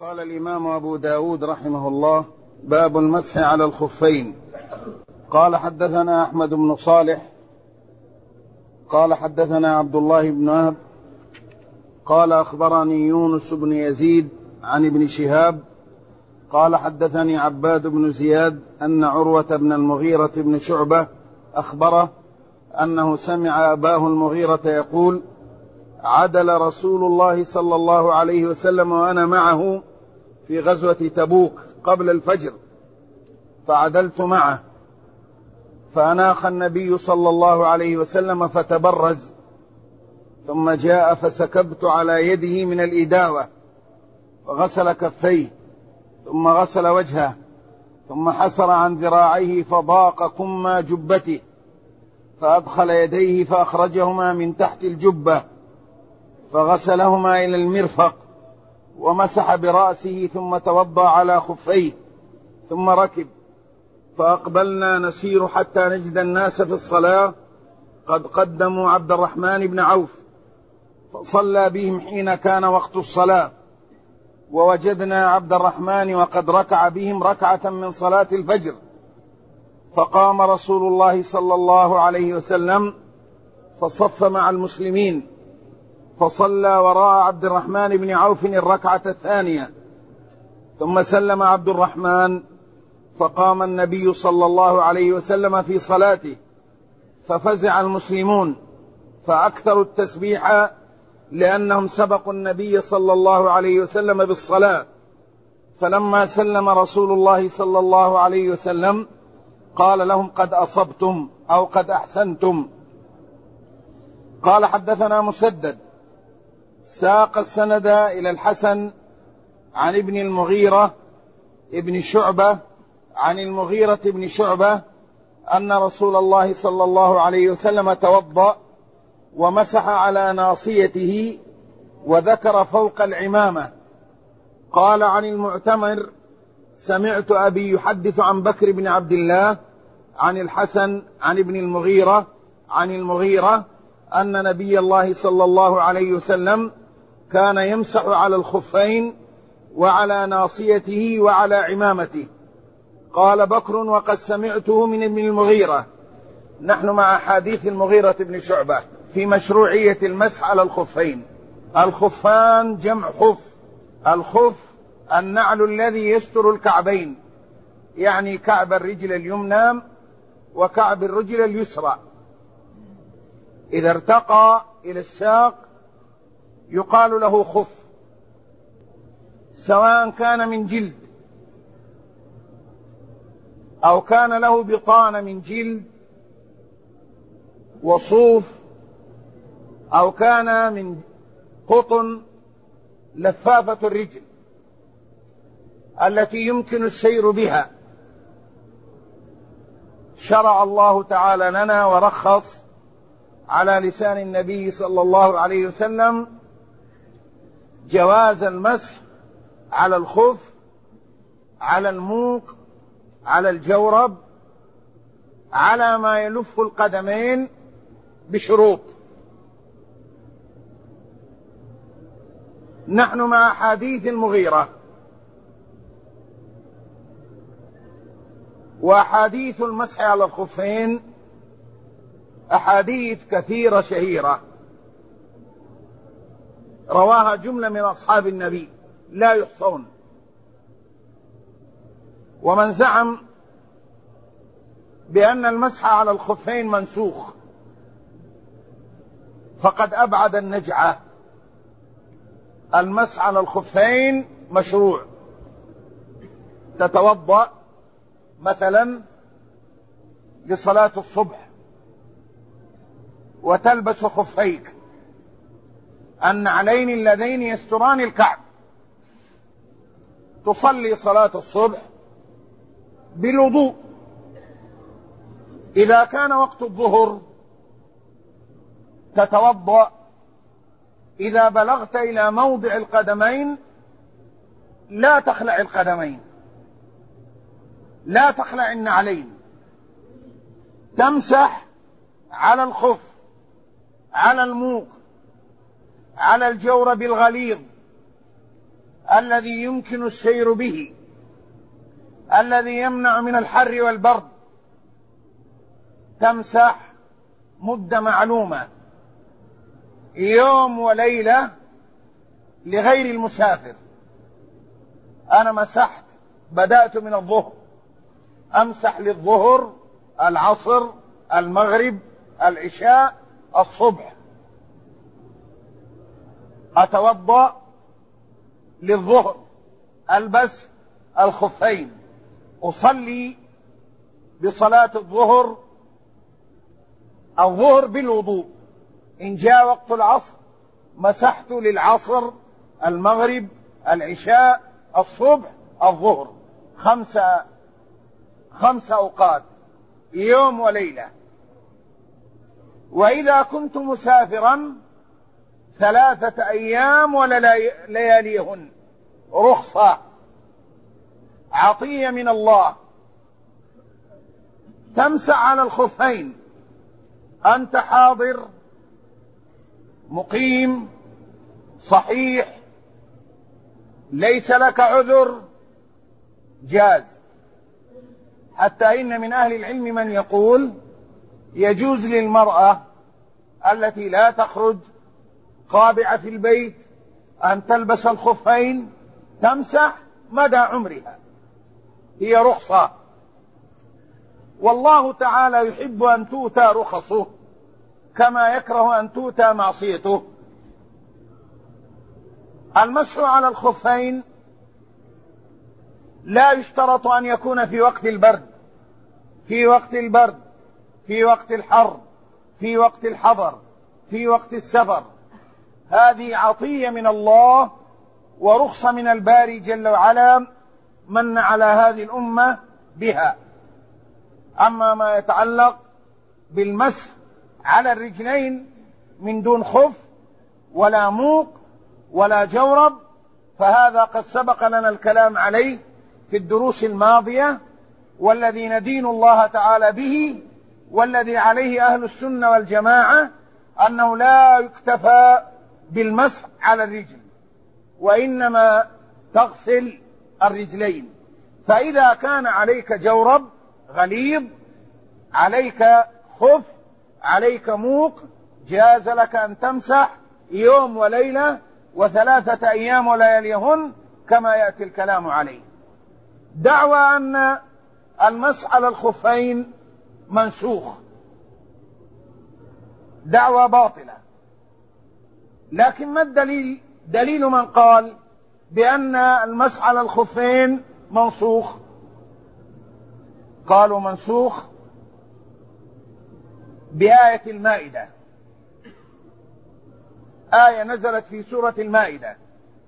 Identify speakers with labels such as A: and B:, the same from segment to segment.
A: قال الإمام أبو داود رحمه الله: باب المسح على الخفين. قال حدثنا أحمد بن صالح قال حدثنا عبد الله بن وهب قال أخبرني يونس بن يزيد عن ابن شهاب قال حدثني عباد بن زياد أن عروة بن المغيرة بن شعبة أخبره أنه سمع أباه المغيرة يقول: عدل رسول الله صلى الله عليه وسلم وأنا معه في غزوة تبوك قبل الفجر، فعدلت معه، فأناخ النبي صلى الله عليه وسلم فتبرز، ثم جاء فسكبت على يده من الإداوة، فغسل كفيه، ثم غسل وجهه، ثم حسر عن ذراعيه فضاق كما جبته، فأدخل يديه فأخرجهما من تحت الجبة، فغسلهما إلى المرفق، ومسح برأسه، ثم توضأ على خفيه، ثم ركب، فأقبلنا نسير حتى نجد الناس في الصلاة قد قدموا عبد الرحمن بن عوف، فصلى بهم حين كان وقت الصلاة، ووجدنا عبد الرحمن وقد ركع بهم ركعة من صلاة الفجر، فقام رسول الله صلى الله عليه وسلم فصف مع المسلمين، فصلى وراء عبد الرحمن بن عوف الركعة الثانية، ثم سلم عبد الرحمن، فقام النبي صلى الله عليه وسلم في صلاته، ففزع المسلمون فأكثروا التسبيح لأنهم سبقوا النبي صلى الله عليه وسلم بالصلاة. فلما سلم رسول الله صلى الله عليه وسلم قال لهم: قد أصبتم أو قد أحسنتم. قال حدثنا مسدد ساق السند إلى الحسن عن ابن المغيرة ابن شعبة عن المغيرة بن شعبة أن رسول الله صلى الله عليه وسلم توضأ ومسح على ناصيته وذكر فوق العمامة. قال عن المعتمر: سمعت أبي يحدث عن بكر بن عبد الله عن الحسن عن ابن المغيرة عن المغيرة أن نبي الله صلى الله عليه وسلم كان يمسح على الخفين وعلى ناصيته وعلى عمامته. قال بكر: وقد سمعته من ابن المغيرة. نحن مع حديث المغيرة بن شعبة في مشروعية المسح على الخفين. الخفان جمع خف، الخف النعل الذي يستر الكعبين، يعني كعب الرجل اليمنى وكعب الرجل اليسرى، إذا ارتقى إلى الساق يقال له خف، سواء كان من جلد أو كان له بطانة من جلد وصوف، أو كان من قطن لفافة الرجل التي يمكن السير بها. شرع الله تعالى لنا ورخص على لسان النبي صلى الله عليه وسلم جواز المسح على الخف، على الموق، على الجورب، على ما يلف القدمين، بشروط. نحن مع حديث المغيرة، وأحاديث المسح على الخفين أحاديث كثيرة شهيرة رواها جملة من أصحاب النبي لا يحصون. ومن زعم بأن المسح على الخفين منسوخ فقد أبعد النجعة. المسح على الخفين مشروع. تتوضأ مثلا لصلاة الصبح وتلبس خفيك النعلين اللذين يستران الكعب، تصلي صلاة الصبح بالوضوء. إذا كان وقت الظهر تتوضأ، إذا بلغت إلى موضع القدمين لا تخلع القدمين، لا تخلع النعلين، تمسح على الخف، على الموق، على الجورب الغليظ، الذي يمكن السير به، الذي يمنع من الحر والبرد، تمسح مدة معلومة يوم وليلة لغير المسافر. أنا مسحت، بدأت من الظهر، أمسح للظهر، العصر، المغرب، العشاء، الصبح. أتوضأ للظهر، ألبس الخفين، أصلي بصلاة الظهر بالوضوء. إن جاء وقت العصر مسحت للعصر، المغرب، العشاء، الصبح، الظهر، خمس أوقات يوم وليلة. وإذا كنت مسافرا 3 أيام ولياليهن، رخصة، عطية من الله. تمسح على الخفين، أنت حاضر مقيم صحيح ليس لك عذر، جاز. حتى إن من أهل العلم من يقول يجوز للمرأة التي لا تخرج قابعة في البيت أن تلبس الخفين، تمسح مدى عمرها، هي رخصة. والله تعالى يحب أن تؤتى رخصه كما يكره أن تؤتى معصيته. المسح على الخفين لا يشترط أن يكون في وقت البرد، في وقت البرد، في وقت الحر، في وقت الحضر، في وقت السفر. هذه عطية من الله ورخصة من الباري جل وعلا، من على هذه الأمة بها. أما ما يتعلق بالمسح على الرجلين من دون خف ولا موق ولا جورب، فهذا قد سبق لنا الكلام عليه في الدروس الماضية، والذي ندين الله تعالى به، والذي عليه أهل السنة والجماعة، أنه لا يكتفى بالمسح على الرجل، وإنما تغسل الرجلين. فإذا كان عليك جورب غليظ، عليك خف، عليك موق، جاز لك أن تمسح يوم وليلة و3 أيام ولياليهن كما يأتي الكلام عليه. دعوى أن المسح على الخفين منسوخ دعوى باطلة. لكن ما الدليل؟ دليل من قال بأن المسح على الخفين منسوخ. قالوا منسوخ بآية المائدة، آية نزلت في سورة المائدة: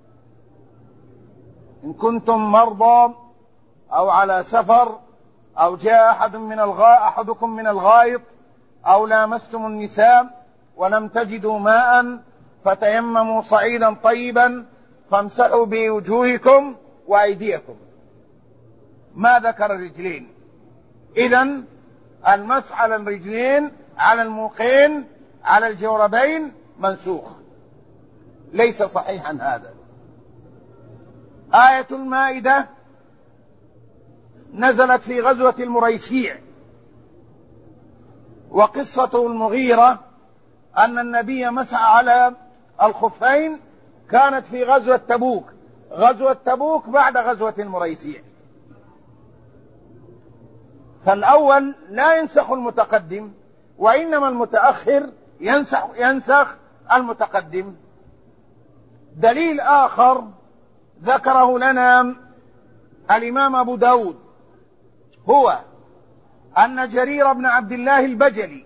A: إن كنتم مرضى أو على سفر أو جاء أحدكم من الغائط أو لامستم النساء ولم تجدوا ماء فتيمموا صعيدا طيبا فامسحوا بوجوهكم وأيديكم. ما ذكر الرجلين. إذن المسح على الرجلين، على الموقين، على الجوربين منسوخ، ليس صحيحا هذا. آية المائدة نزلت في غزوة المريسيع، وقصة المغيرة أن النبي مسح على الخفين كانت في غزوة تبوك. غزوة تبوك بعد غزوة المريسيع، فالأول لا ينسخ المتقدم، وإنما المتأخر ينسخ المتقدم. دليل آخر ذكره لنا الإمام أبو داود هو أن جرير بن عبد الله البجلي،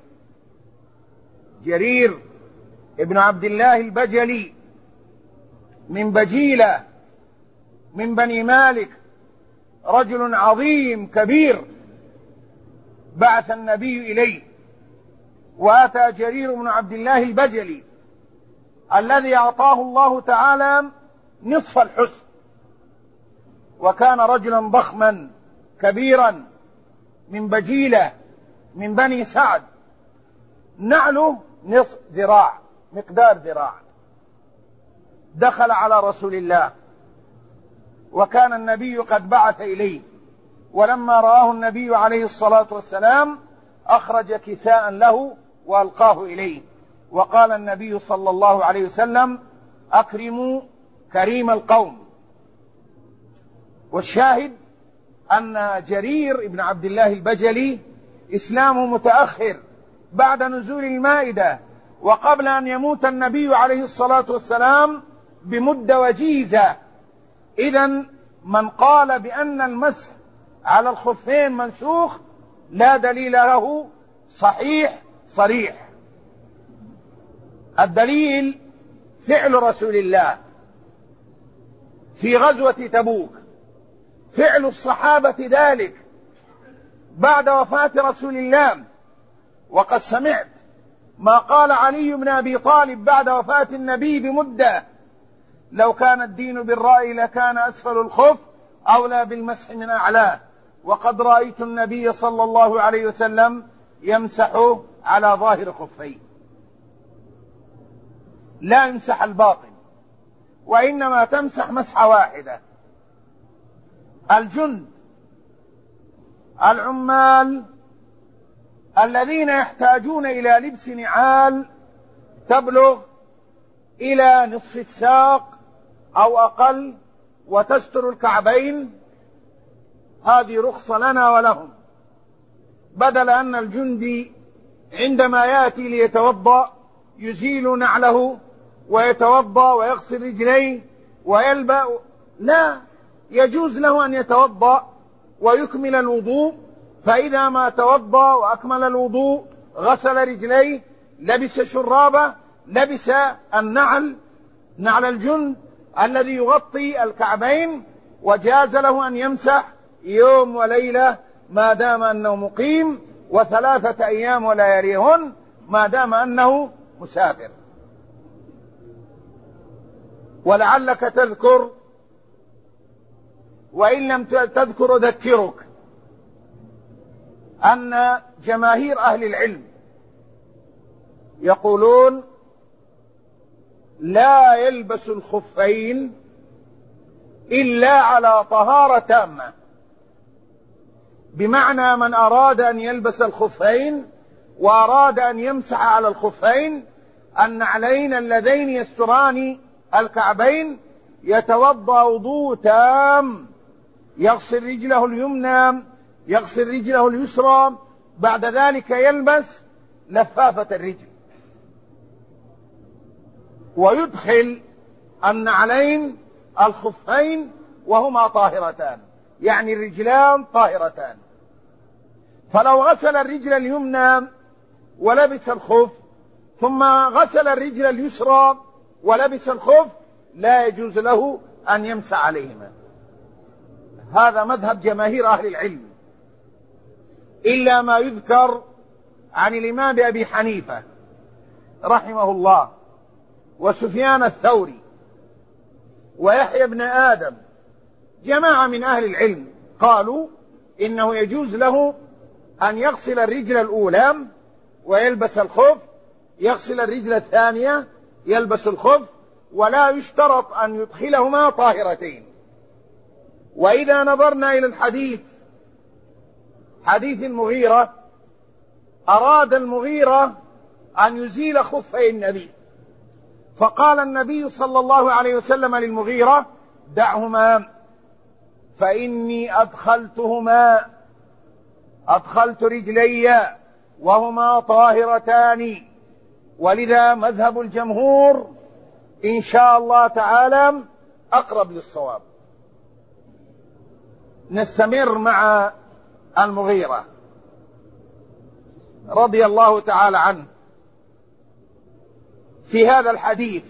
A: جرير ابن عبد الله البجلي من بجيلة من بني مالك، رجل عظيم كبير بعث النبي إليه، وأتى جرير بن عبد الله البجلي الذي أعطاه الله تعالى نصف الحسن، وكان رجلا ضخما كبيرا من بجيلة من بني سعد، نعله نصف ذراع، مقدار ذراع. دخل على رسول الله وكان النبي قد بعث إليه، ولما رآه النبي عليه الصلاة والسلام أخرج كساء له وألقاه إليه، وقال النبي صلى الله عليه وسلم: أكرموا كريم القوم. والشاهد أن جرير بن عبد الله البجلي إسلامه متأخر بعد نزول المائدة، وقبل أن يموت النبي عليه الصلاة والسلام بمدة وجيزة. إذن من قال بأن المسح على الخفين منسوخ لا دليل له صحيح صريح. الدليل فعل رسول الله في غزوة تبوك، فعل الصحابة ذلك بعد وفاة رسول الله. وقد سمعت ما قال علي بن أبي طالب بعد وفاة النبي بمدة: لو كان الدين بالرأي لكان أسفل الخف أولى بالمسح من أعلاه، وقد رأيت النبي صلى الله عليه وسلم يمسح على ظاهر خفيه، لا يمسح الباطن، وإنما تمسح مسحة واحدة. الجند العمال الذين يحتاجون إلى لبس نعال تبلغ إلى نصف الساق أو أقل وتستر الكعبين، هذه رخصة لنا ولهم، بدل أن الجندي عندما يأتي ليتوضأ يزيل نعله ويتوضأ ويغسل رجليه ويلبأ، لا، يجوز له أن يتوضأ ويكمل الوضوء، فإذا ما توضأ وأكمل الوضوء غسل رجليه، لبس شرابه، لبس النعل، نعل الجند الذي يغطي الكعبين، وجاز له أن يمسح يوم وليلة ما دام أنه مقيم، و3 أيام ولياليهن ما دام أنه مسافر. ولعلك تذكر، وإن لم تذكر أذكرك، أن جماهير أهل العلم يقولون لا يلبس الخفين إلا على طهارة تامة، بمعنى من أراد أن يلبس الخفين وأراد أن يمسح على الخفين النعلين اللذين يستران الكعبين يتوضأ وضوء تام، يغسل رجله اليمنى، يغسل رجله اليسرى، بعد ذلك يلبس لفافة الرجل، ويدخل النعلين الخفين وهما طاهرتان، يعني الرجلان طاهرتان. فلو غسل الرجل اليمنى ولبس الخف ثم غسل الرجل اليسرى ولبس الخف لا يجوز له أن يمسح عليهما. هذا مذهب جماهير أهل العلم، إلا ما يذكر عن الإمام أبي حنيفة رحمه الله وسفيان الثوري ويحيى بن آدم، جماعة من أهل العلم قالوا إنه يجوز له أن يغسل الرجل الأولى ويلبس الخف، يغسل الرجل الثانية يلبس الخف، ولا يشترط أن يدخلهما طاهرتين. وإذا نظرنا إلى الحديث، حديث المغيرة، أراد المغيرة أن يزيل خفي النبي، فقال النبي صلى الله عليه وسلم للمغيرة: دعهما فإني أدخلت رجلي وهما طاهرتان. ولذا مذهب الجمهور إن شاء الله تعالى أقرب للصواب. نستمر مع المغيرة رضي الله تعالى عنه. في هذا الحديث: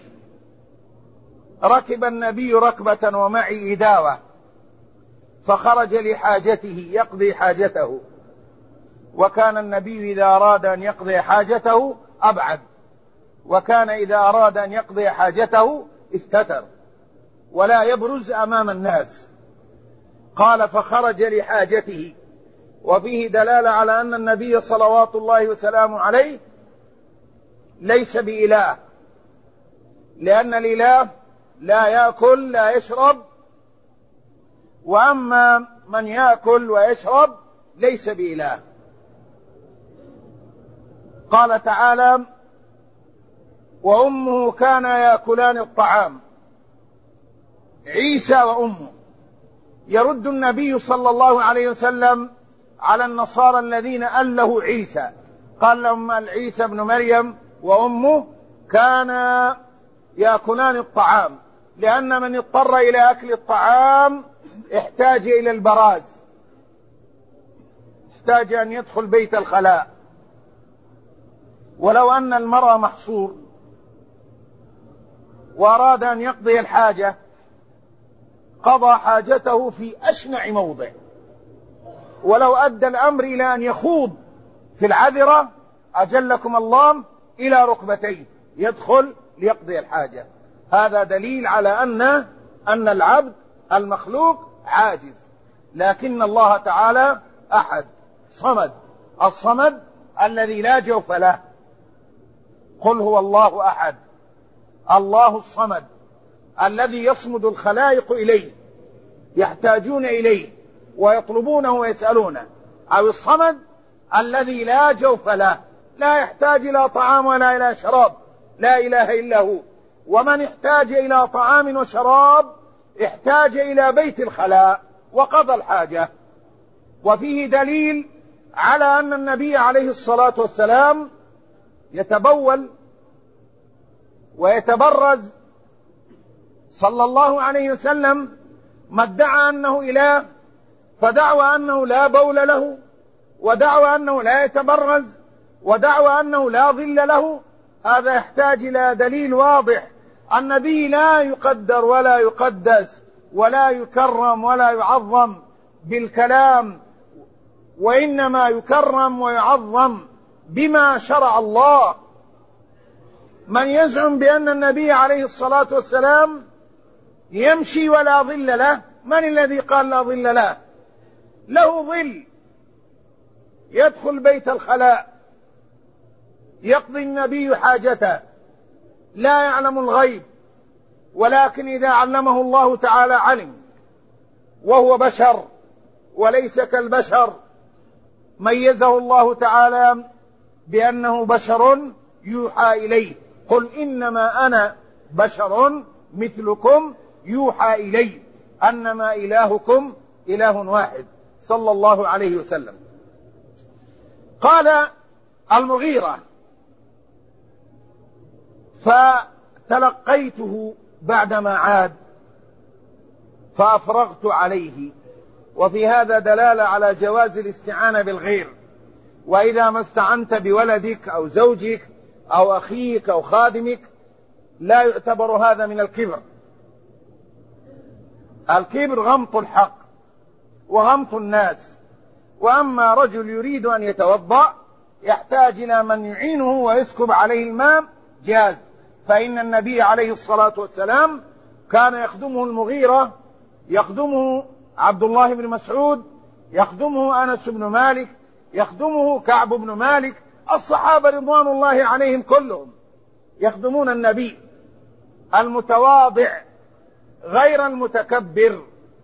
A: ركب النبي ركبة ومعي إداوة فخرج لحاجته يقضي حاجته، وكان النبي إذا أراد أن يقضي حاجته أبعد، وكان إذا أراد أن يقضي حاجته استتر ولا يبرز أمام الناس. قال: فخرج لحاجته، وفيه دلالة على أن النبي صلوات الله وسلامه عليه ليس بإله، لأن الإله لا يأكل لا يشرب وأما من يأكل ويشرب ليس بإله. قال تعالى: وأمه كانا يأكلان الطعام، عيسى وأمه. يرد النبي صلى الله عليه وسلم على النصارى الذين أله عيسى، قال لهم: عيسى ابن مريم وأمه كانا يأكلان الطعام، لأن من اضطر إلى أكل الطعام احتاج إلى البراز، احتاج أن يدخل بيت الخلاء. ولو أن المرأة محصور وأراد أن يقضي الحاجة قضى حاجته في أشنع موضع، ولو أدى الأمر إلى أن يخوض في العذرة أجلكم الله إلى ركبتيه يدخل ليقضي الحاجة. هذا دليل على أن العبد المخلوق عاجز، لكن الله تعالى أحد صمد، الصمد الذي لا جوف له. قل هو الله أحد، الله الصمد الذي يصمد الخلائق إليه، يحتاجون إليه ويطلبونه ويسألونه. أو الصمد الذي لا جوف له، لا يحتاج إلى طعام ولا إلى شراب، لا إله إلا هو. ومن احتاج إلى طعام وشراب احتاج إلى بيت الخلاء وقضى الحاجة. وفيه دليل على أن النبي عليه الصلاة والسلام يتبول ويتبرز صلى الله عليه وسلم، ما ادعى أنه إله فدعوى أنه لا بول له، ودعوى أنه لا يتبرز، ودعوى أنه لا ظل له. هذا يحتاج إلى دليل واضح. النبي لا يقدر ولا يقدس ولا يكرم ولا يعظم بالكلام، وإنما يكرم ويعظم بما شرع الله. من يزعم بأن النبي عليه الصلاة والسلام يمشي ولا ظل له، من الذي قال لا ظل له؟ له ظل، يدخل بيت الخلاء يقضي النبي حاجته، لا يعلم الغيب، ولكن إذا علمه الله تعالى علم، وهو بشر وليس كالبشر. ميزه الله تعالى بأنه بشر يوحى إليه، قل إنما أنا بشر مثلكم يوحى إلي أنما إلهكم إله واحد، صلى الله عليه وسلم. قال المغيرة: فتلقيته بعدما عاد فأفرغت عليه. وفي هذا دلالة على جواز الاستعانة بالغير. وإذا ما استعنت بولدك أو زوجك أو أخيك أو خادمك لا يعتبر هذا من الكبر. الكبر غمط الحق وغمط الناس. وأما رجل يريد أن يتوضأ يحتاج إلى من يعينه ويسكب عليه الماء جاز. فإن النبي عليه الصلاة والسلام كان يخدمه المغيرة، يخدمه عبد الله بن مسعود، يخدمه أنس بن مالك، يخدمه كعب بن مالك. الصحابة رضوان الله عليهم كلهم يخدمون النبي المتواضع غير المتكبر.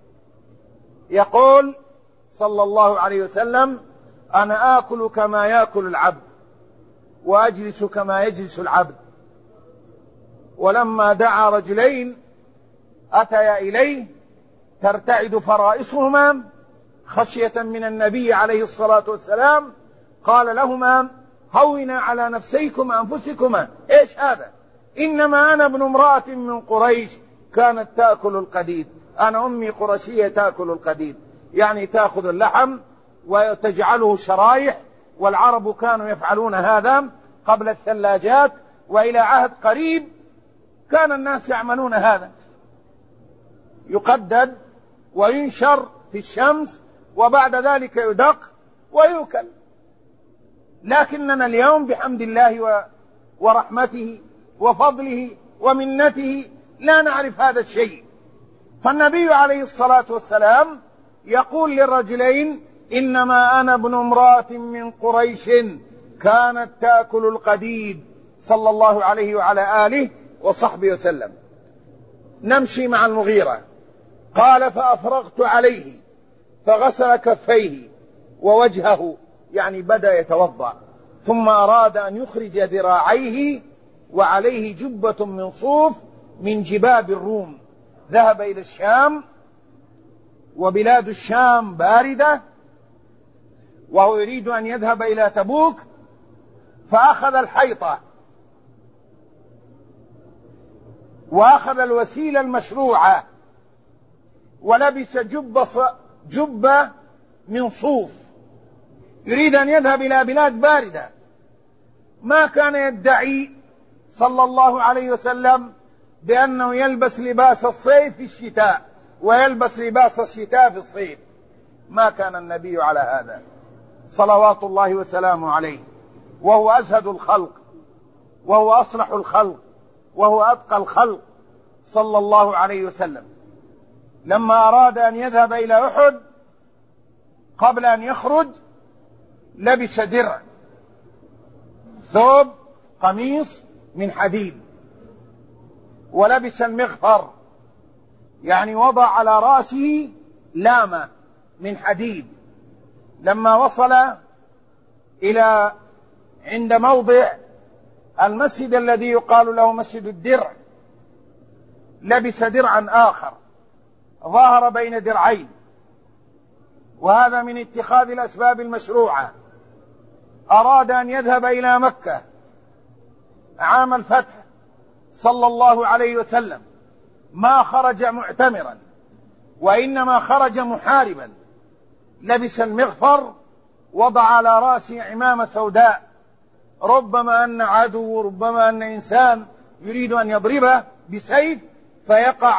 A: يقول صلى الله عليه وسلم: أنا آكل كما يأكل العبد وأجلس كما يجلس العبد. ولما دعا رجلين أتيا إليه ترتعد فرائصهما خشية من النبي عليه الصلاة والسلام، قال لهما: هونا على نفسيكم أنفسكما. إيش هذا؟ إنما أنا ابن امرأة من قريش كانت تأكل القديد. أنا أمي قرشية تأكل القديد، يعني تأخذ اللحم وتجعله شرايح، والعرب كانوا يفعلون هذا قبل الثلاجات، وإلى عهد قريب كان الناس يعملون هذا، يقدد وينشر في الشمس وبعد ذلك يدق ويؤكل. لكننا اليوم بحمد الله ورحمته وفضله ومنته لا نعرف هذا الشيء. فالنبي عليه الصلاة والسلام يقول للرجلين: إنما أنا ابن امرأة من قريش كانت تأكل القديد، صلى الله عليه وعلى آله وصحبه وسلم. نمشي مع المغيرة. قال فأفرغت عليه فغسل كفيه ووجهه، يعني بدأ يتوضأ، ثم أراد أن يخرج ذراعيه وعليه جبة من صوف من جباب الروم. ذهب إلى الشام، وبلاد الشام باردة، وهو يريد أن يذهب إلى تبوك، فأخذ الحيطة وأخذ الوسيلة المشروعة ولبس جبة من صوف، يريد أن يذهب إلى بلاد باردة. ما كان يدعي صلى الله عليه وسلم بأنه يلبس لباس الصيف في الشتاء ويلبس لباس الشتاء في الصيف، ما كان النبي على هذا صلوات الله وسلامه عليه، وهو أزهد الخلق، وهو أصلح الخلق، وهو أتقى الخلق صلى الله عليه وسلم. لما أراد أن يذهب إلى أحد قبل أن يخرج لبس درع، ثوب قميص من حديد، ولبس المغفر، يعني وضع على رأسه لامة من حديد. لما وصل إلى عند موضع المسجد الذي يقال له مسجد الدرع لبس درعا آخر ظاهر بين درعين، وهذا من اتخاذ الأسباب المشروعة. أراد أن يذهب إلى مكة عام الفتح صلى الله عليه وسلم، ما خرج معتمرا وإنما خرج محاربا، لبس المغفر، وضع على رأسه عمامة سوداء، ربما أن عدو، ربما أن إنسان يريد أن يضربه بسيف فيقع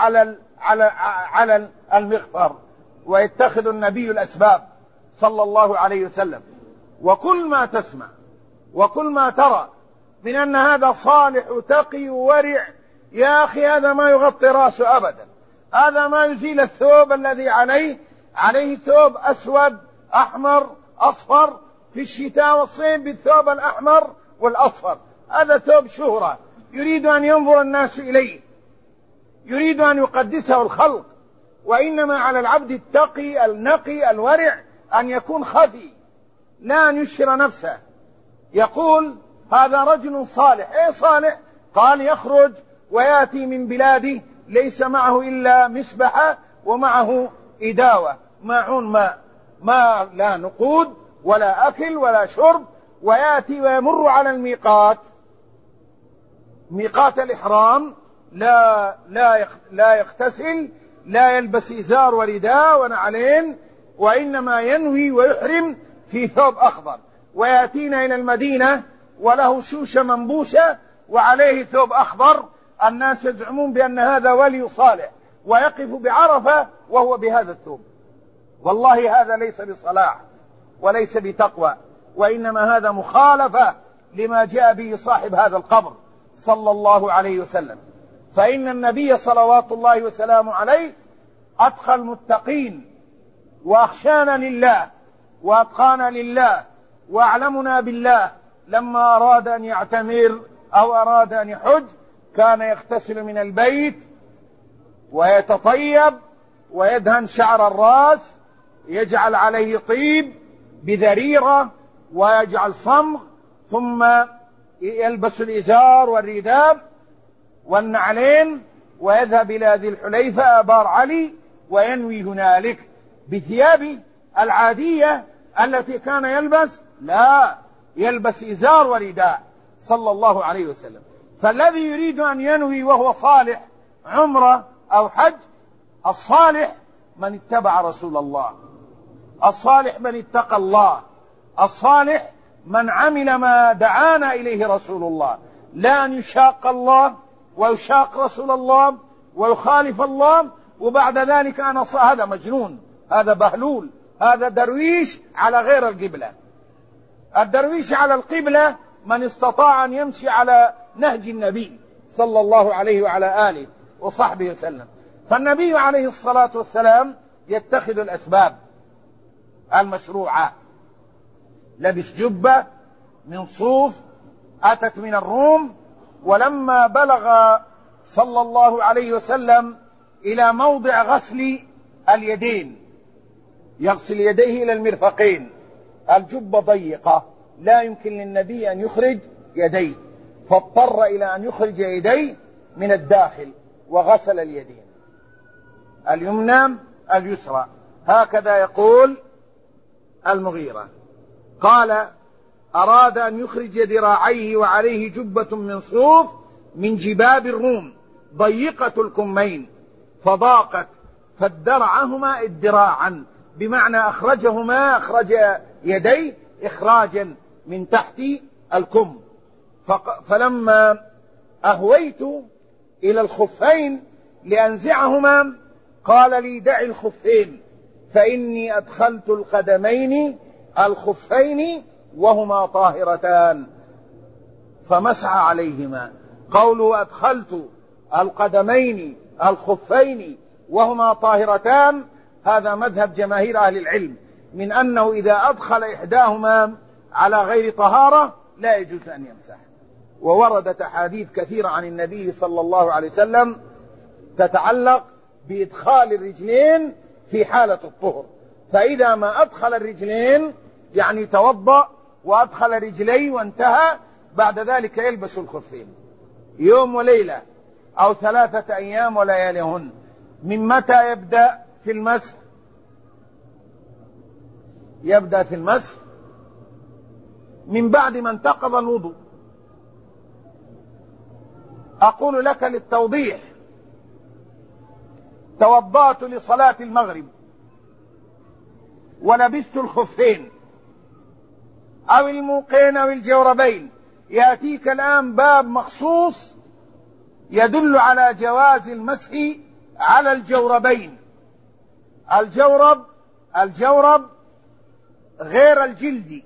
A: على المغفر، ويتخذ النبي الأسباب صلى الله عليه وسلم. وكل ما تسمع وكل ما ترى من أن هذا صالح وتقي وورع، يا أخي هذا ما يغطي رأسه أبدا، هذا ما يزيل الثوب الذي عليه ثوب أسود أحمر أصفر في الشتاء والصيف بالثوب الأحمر والأصفر، هذا ثوب شهرة يريد أن ينظر الناس إليه، يريد أن يقدسه الخلق. وإنما على العبد التقي النقي الورع أن يكون خفي، لا أن يشهر نفسه. يقول هذا رجل صالح، أي صالح؟ قال يخرج ويأتي من بلاده ليس معه إلا مسبحة ومعه إداوة معون ما لا نقود ولا أكل ولا شرب، ويأتي ويمر على ميقات الإحرام، لا يغتسل، لا يلبس إزار ورداء ونعلين، وإنما ينوي ويحرم في ثوب أخضر، ويأتينا إلى المدينة وله شوشة منبوشة وعليه ثوب أخضر. الناس يزعمون بأن هذا ولي صالح، ويقف بعرفة وهو بهذا الثوب. والله هذا ليس بصلاح وليس بتقوى، وإنما هذا مخالفة لما جاء به صاحب هذا القبر صلى الله عليه وسلم. فإن النبي صلوات الله وسلامه عليه أتقى المتقين وأخشانا لله وأتقانا لله وأعلمنا بالله. لما أراد أن يعتمر أو أراد أن يحج كان يغتسل من البيت ويتطيب ويدهن شعر الرأس، يجعل عليه طيب بذريرة ويجعل صمغ، ثم يلبس الإزار والرداء والنعلين، ويذهب إلى ذي الحليفة آبار علي وينوي هنالك بثيابه العادية التي كان يلبس، لا يلبس إزار ورداء صلى الله عليه وسلم. فالذي يريد أن ينوي وهو صالح عمرة أو حج، الصالح من اتبع رسول الله، الصالح من اتقى الله، الصالح من عمل ما دعانا إليه رسول الله، لا أن يشاق الله ويشاق رسول الله ويخالف الله وبعد ذلك هذا مجنون، هذا بهلول، هذا درويش على غير القبلة. الدرويش على القبلة من استطاع أن يمشي على نهج النبي صلى الله عليه وعلى آله وصحبه وسلم. فالنبي عليه الصلاة والسلام يتخذ الأسباب المشروعة، لبس جبة من صوف أتت من الروم. ولما بلغ صلى الله عليه وسلم إلى موضع غسل اليدين، يغسل يديه إلى المرفقين. الجبة ضيقة لا يمكن للنبي أن يخرج يديه، فاضطر إلى أن يخرج يديه من الداخل وغسل اليدين اليمنى اليسرى. هكذا يقول المغيرة. قال: أراد أن يخرج ذراعيه وعليه جبة من صوف من جباب الروم ضيقة الكمين فضاقت فادرعهما ادراعا، بمعنى أخرج يديه إخراجا من تحت الكم. فلما أهويت إلى الخفين لأنزعهما قال لي: دع الخفين فإني أدخلت القدمين الخفين وهما طاهرتان، فمسح عليهما. قوله أدخلت القدمين الخفين وهما طاهرتان هذا مذهب جماهير أهل العلم، من أنه إذا أدخل إحداهما على غير طهارة لا يجوز أن يمسح. ووردت أحاديث كثيرة عن النبي صلى الله عليه وسلم تتعلق بإدخال الرجلين في حالة الطهر، فإذا ما أدخل الرجلين يعني توضأ وأدخل رجليه وانتهى، بعد ذلك يلبس الخفين يوم وليلة أو 3 أيام ولياليهن. من متى يبدأ في المسح؟ يبدأ في المسح من بعد ما انتقض الوضوء. أقول لك للتوضيح: توضأت لصلاة المغرب ولبست الخفين أو الموقين أو الجوربين، يأتيك الآن باب مخصوص يدل على جواز المسح على الجوربين. الجورب غير الجلد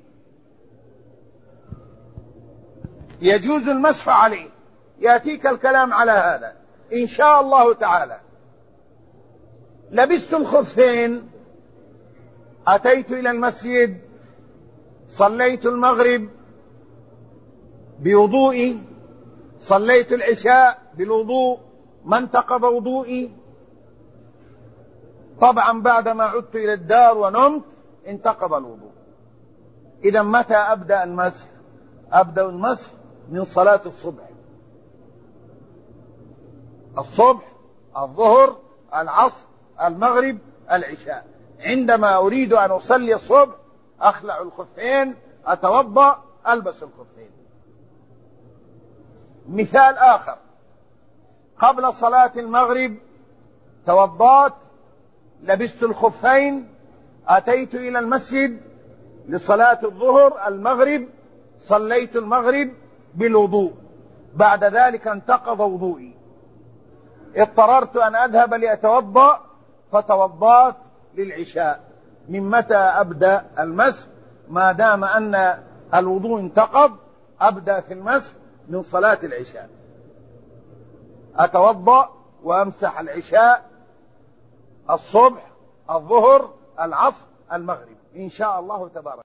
A: يجوز المسح عليه، يأتيك الكلام على هذا إن شاء الله تعالى. لبست الخفين، أتيت إلى المسجد، صليت المغرب بوضوئي، صليت العشاء بالوضوء ما انتقض وضوئي. طبعا بعدما عدت إلى الدار ونمت انتقض الوضوء. إذا متى أبدأ المسح؟ أبدأ المسح من صلاة الصبح، الظهر، العصر، المغرب، العشاء. عندما أريد أن أصلي الصبح أخلع الخفين، أتوضأ، ألبس الخفين. مثال آخر: قبل صلاة المغرب توضأت، لبست الخفين، أتيت إلى المسجد لصلاة الظهر المغرب، صليت المغرب بالوضوء، بعد ذلك انتقض وضوئي، اضطررت أن أذهب لأتوضأ فتوضأت للعشاء. من متى أبدأ المسح؟ ما دام أن الوضوء انتقض أبدأ في المسح من صلاة العشاء، أتوضأ وأمسح العشاء، الصبح، الظهر، العصر، المغرب إن شاء الله تبارك.